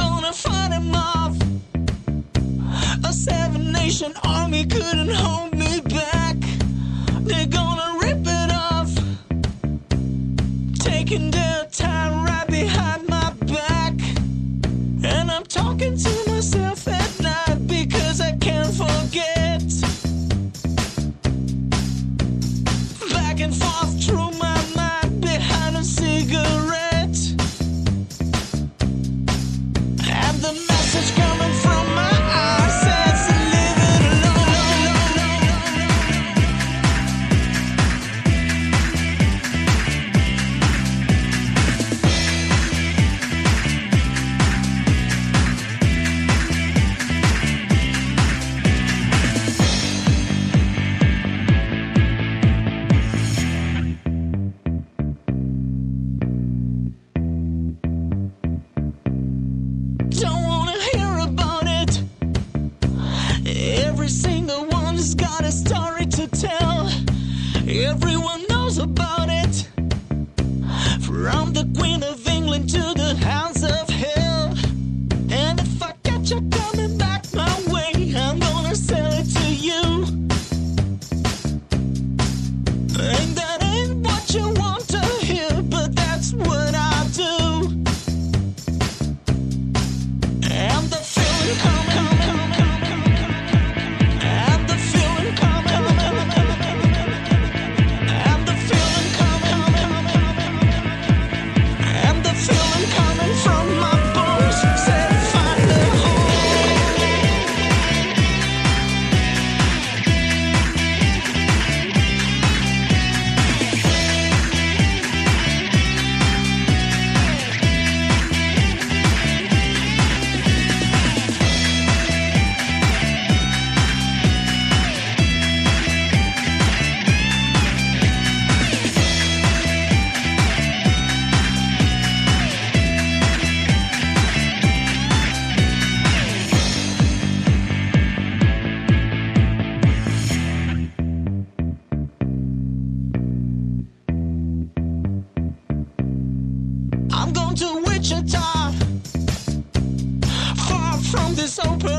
gonna fight him off. A seven-nation army couldn't hold me back. They're gonna rip it off, taking their time right behind my back. And I'm talking to myself at night because I can't forget. Back and forth through my mind behind a cigarette. And the message coming from my eyes says leave it don't wanna hear about it. Every single one's got a story to tell. Everyone knows about it. From the Queen of England to the Hounds of Hell. And if I catch you coming back my way, I'm gonna sell it to you. And that ain't what you want to hear, but that's what I do. And the feeling coming, and the feeling coming, and the feeling coming, and the feeling coming from my bones. Said find a home. I'm going to Wichita, far from this open